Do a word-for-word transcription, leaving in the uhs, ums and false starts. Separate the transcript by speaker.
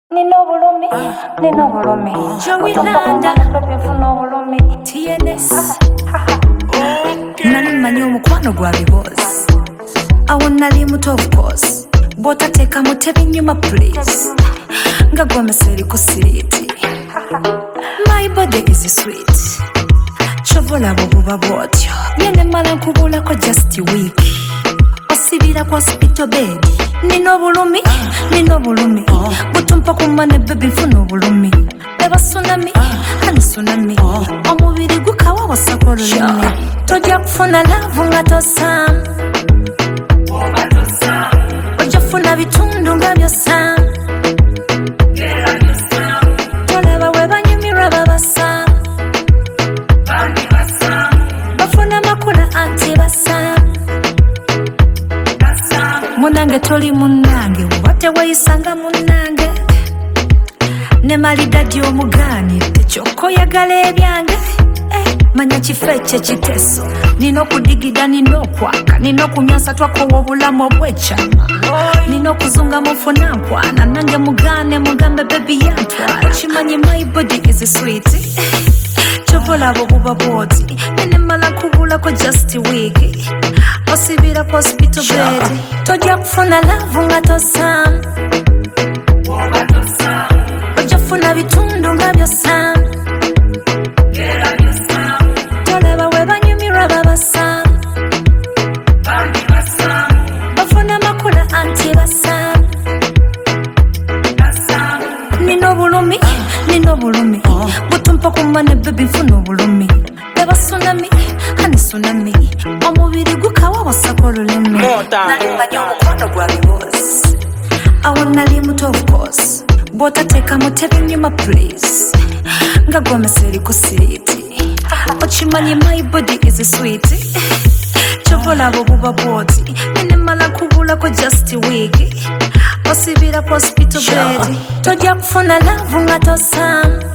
Speaker 1: Nino bulumi, nino bulumi.
Speaker 2: Joey Landa, T N S. Nali manyi omukwano gwa bibozi. Awo nali muto of course. Bw'otateeka mutebi nyuma please. Nga gw'omeseri ku siriiti. My body is sweet. Chovola bw'obuba bw'otyo. Byenne mmala nkubulako just a week. Osibira ku hospital bed. Nino bulumi, nino bulumi. Butumpa kumane baby nfuna obulumi. Eba tsunami, hani tsunami. Omubiri gukawa wasako olulimi. Tojja kufuna love nga tosamu. Ojja kufuna bitundu nga byosamu. Tolaba we banyumirwa babasamu. Bafuna makula anti basamu. Munange toli munange, wate wayisanga munange. Ne malidadi omugaanidde kyokka oyagala ebyange. Eh, manya kifo ekyo kiteso. Nina okudigida, nina okwaka, nina okumyansa twakowa obulamu obw'ekyama. Nina okuzunga mufuna nkwana, nange mugaane mugambe baby yantwala. Okimanyi my body is sweet. Chovola bw'obuba bw'oti, nene mmala nkubulako just a week. Osibira ku hospital bed. Tojja kufuna love nga tosamu. Ojja kufuna bitundu nga byosamu. Tolaba we banyumirwa babasamu. Bafuna makula anti basamu. Nino bulumi, nino bulumi. Butumpa kumane baby nfuna obulumi. Eba tsunami, hani tsunami. Omubiri gukawa wasako olulimi. Nali manyi omukwano gwa bibozi. Awo nali muto of course. Bw'otateeka mutebi nyuma please. Nga gw'omeseri ku siriiti. Okimanyi my body is sweet. Chovola bw'obuba bw'oti. Nene mmala nkubulako just a week. Osibira ku hospital bed. Tojja kufuna love nga tosamu.